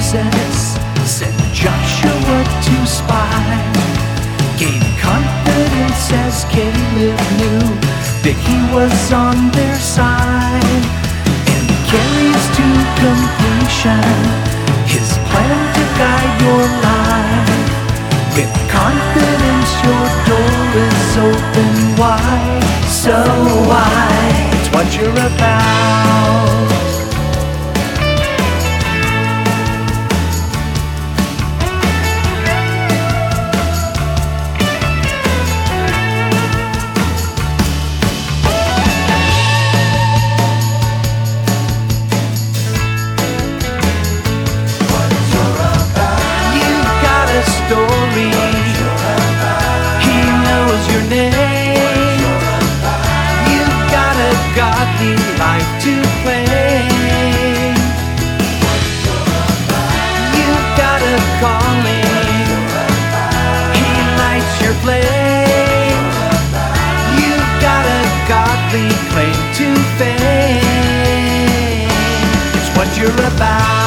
Moses sent Joshua to spy. Gained confidence as Caleb knew that he was on their side, and carries to completion his plan to guide your life. With confidence your door is open wide, so wide. It's what you're about. Story. He knows your name. You've got a godly life to play. You've got a calling. He lights your flame. You've got a godly claim to fame. It's what you're about.